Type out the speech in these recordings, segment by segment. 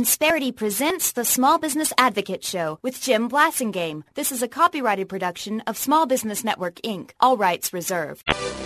Insperity presents the Small Business Advocate Show with Jim Blasingame. This is a copyrighted production of Small Business Network, Inc. All rights reserved.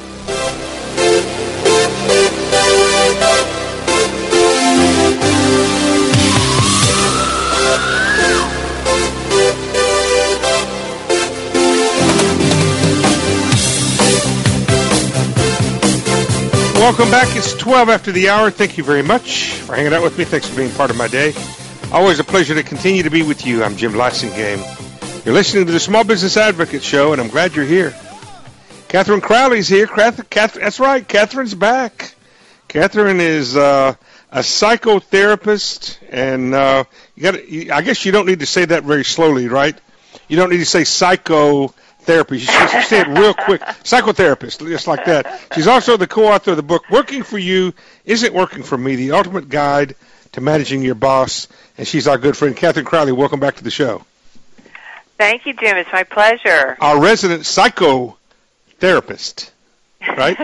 Welcome back. It's 12 after the hour. Thank you very much for hanging out with me. Thanks for being part of my day. Always a pleasure to continue to be with you. I'm Jim Blasingame. You're listening to the Small Business Advocate Show, and I'm glad you're here. Catherine Crowley's here. That's right. Catherine's back. Catherine is a psychotherapist, and I guess you don't need to say that very slowly, right? You don't need to say psychotherapy. You should say it real quick. Psychotherapist, just like that. She's also the co-author of the book, Working for You Isn't Working for Me, The Ultimate Guide to Managing Your Boss. And she's our good friend, Catherine Crowley. Welcome back to the show. Thank you, Jim. It's my pleasure. Our resident psychotherapist, right?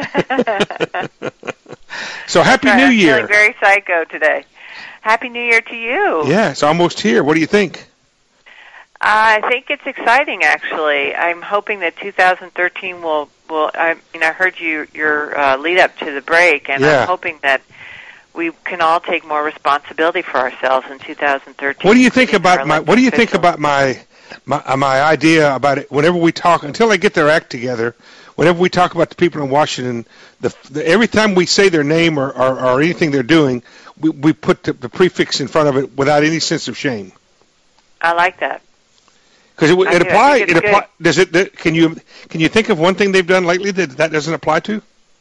So happy New Year. I'm feeling very psycho today. Happy New Year to you. Yeah, it's almost here. What do you think? I think it's exciting, actually. I'm hoping that 2013 will. I heard your lead up to the break, and yeah. I'm hoping that we can all take more responsibility for ourselves in 2013. What do you think about my idea about it? Whenever we talk, until they get their act together, whenever we talk about the people in Washington, every time we say their name or anything they're doing, we put the prefix in front of it without any sense of shame. I like that. Because it applies. Does it? Can you think of one thing they've done lately that doesn't apply to?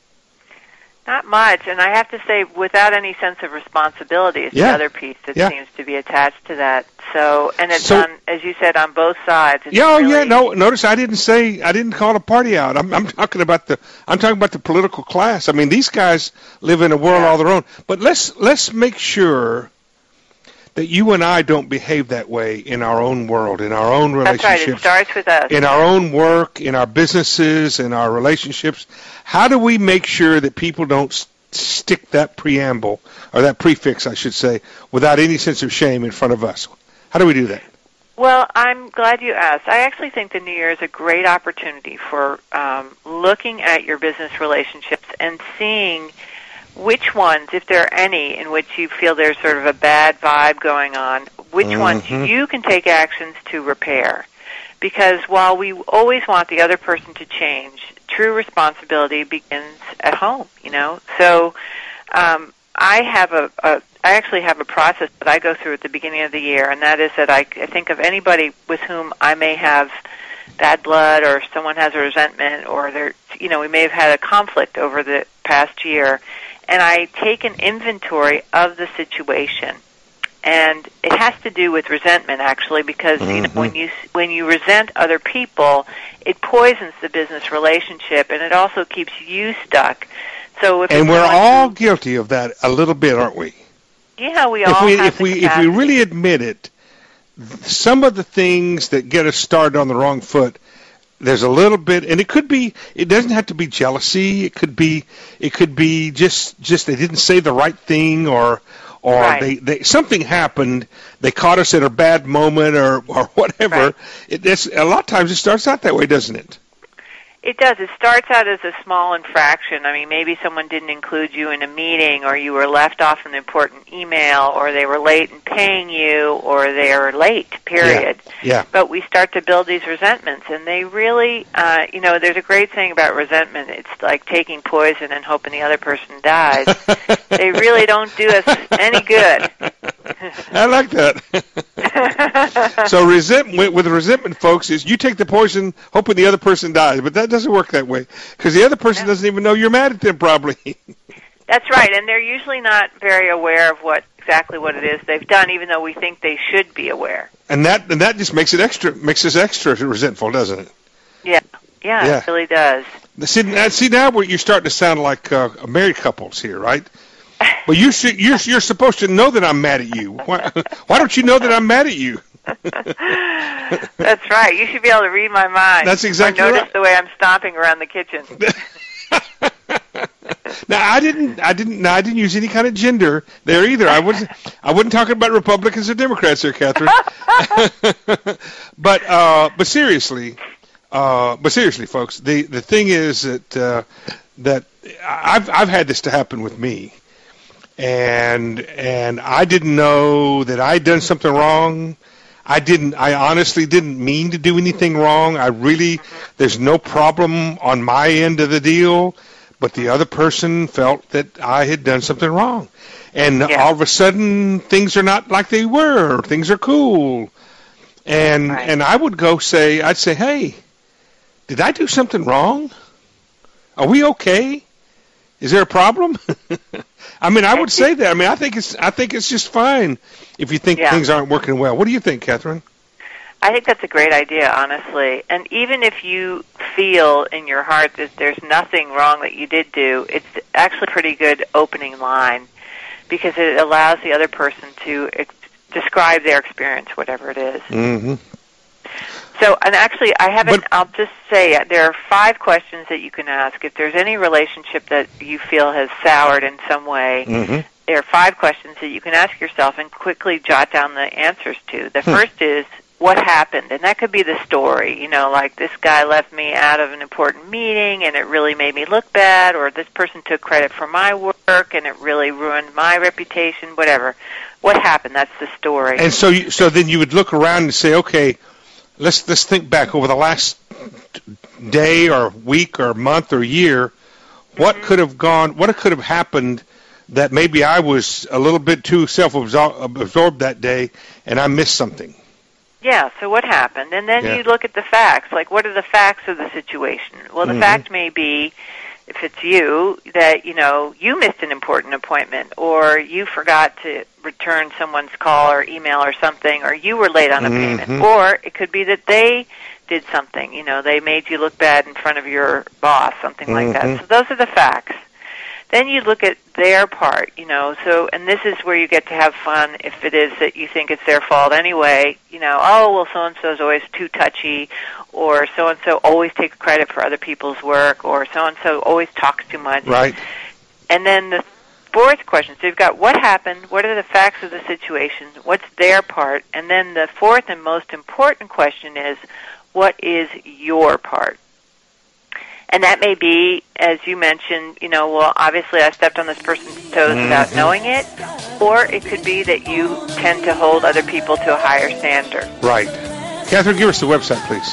Not much, and I have to say, without any sense of responsibility is the other piece that seems to be attached to that. So, and it's on, as you said, on both sides. No. Notice I didn't call a party out. I'm talking about the political class. I mean, these guys live in a world all their own. But let's make sure that you and I don't behave that way in our own world, in our own relationships. That's right. It starts with us. In our own work, in our businesses, in our relationships. How do we make sure that people don't stick that preamble, or that prefix, I should say, without any sense of shame in front of us? How do we do that? Well, I'm glad you asked. I actually think the New Year is a great opportunity for looking at your business relationships and seeing which ones, if there are any, in which you feel there's sort of a bad vibe going on, which ones you can take actions to repair. Because while we always want the other person to change, true responsibility begins at home, So I actually have a process that I go through at the beginning of the year, and that is that I think of anybody with whom I may have bad blood, or someone has a resentment, or we may have had a conflict over the past year, and I take an inventory of the situation. And it has to do with resentment, actually, because when you resent other people, it poisons the business relationship, and it also keeps you stuck. So we're all guilty of that a little bit, aren't we? Yeah, we all. If we really admit it, some of the things that get us started on the wrong foot, there's a little bit, and it doesn't have to be jealousy. It could be just they didn't say the right thing, or right. they something happened. They caught us at a bad moment, or whatever. Right. A lot of times it starts out that way, doesn't it? It does. It starts out as a small infraction. I mean, maybe someone didn't include you in a meeting, or you were left off an important email, or they were late in paying you, or they are late, period. Yeah. But we start to build these resentments, and they really, there's a great saying about resentment. It's like taking poison and hoping the other person dies. They really don't do us any good. I like that. So resentment, folks, is you take the poison hoping the other person dies, but that doesn't work that way, because the other person doesn't even know you're mad at them, probably. That's right, and they're usually not very aware of exactly what it is they've done, even though we think they should be aware. And that just makes us extra resentful, doesn't it? Yeah, it really does. See now you're starting to sound like married couples here, right? Well, you're supposed to know that I'm mad at you. Why don't you know that I'm mad at you? That's right. You should be able to read my mind. That's exactly or notice right. the way I'm stomping around the kitchen. Now, I didn't use any kind of gender there either. I wasn't talking about Republicans or Democrats there, Catherine. But seriously, folks, the thing is that I've had this to happen with me, and I didn't know that I'd done something wrong. I honestly didn't mean to do anything wrong. There's no problem on my end of the deal, but the other person felt that I had done something wrong. And all of a sudden, things are not like they were. Things are cool. And I would I'd say, hey, did I do something wrong? Are we okay? Is there a problem? I mean, I would say that. I mean, I think it's just fine if you think things aren't working well. What do you think, Catherine? I think that's a great idea, honestly. And even if you feel in your heart that there's nothing wrong that you did do, it's actually a pretty good opening line because it allows the other person to describe their experience, whatever it is. Mm-hmm. So, and actually, I'll just say there are 5 questions that you can ask. If there's any relationship that you feel has soured in some way, there are 5 questions that you can ask yourself and quickly jot down the answers to. The first is, what happened? And that could be the story, like this guy left me out of an important meeting and it really made me look bad, or this person took credit for my work and it really ruined my reputation, whatever. What happened? That's the story. And so then you would look around and say, okay, let's think back over the last day or week or month or year. What could have happened that maybe I was a little bit too self-absorbed that day and I missed something? Yeah, so what happened? And then you look at the facts. Like, what are the facts of the situation? Well, the fact may be, if it's you, that, you missed an important appointment, or you forgot to return someone's call or email or something, or you were late on a payment. Or it could be that they did something. They made you look bad in front of your boss, something like that. So those are the facts. Then you look at their part, and this is where you get to have fun if it is that you think it's their fault anyway. So-and-so is always too touchy, or so-and-so always takes credit for other people's work, or so-and-so always talks too much. Right. And then the 4th question, so you've got what happened, what are the facts of the situation, what's their part, and then the 4th and most important question is, what is your part? And that may be, as you mentioned, obviously I stepped on this person's toes without knowing it, or it could be that you tend to hold other people to a higher standard. Right. Catherine, give us the website, please.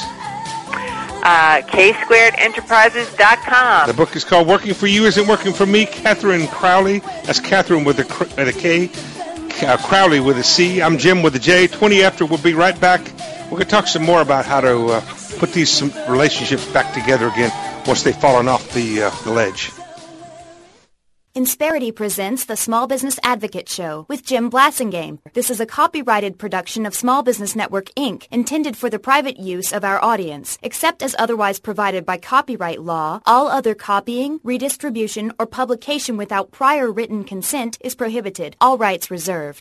K2enterprises.com. The book is called Working for You Isn't Working for Me. Catherine Crowley. That's Catherine with a K, Crowley with a C. I'm Jim with a J. 20 after. We'll be right back. We're going to talk some more about how to put these relationships back together again once they've fallen off the ledge. Insperity presents the Small Business Advocate Show with Jim Blasingame. This is a copyrighted production of Small Business Network, Inc., intended for the private use of our audience. Except as otherwise provided by copyright law, all other copying, redistribution, or publication without prior written consent is prohibited. All rights reserved.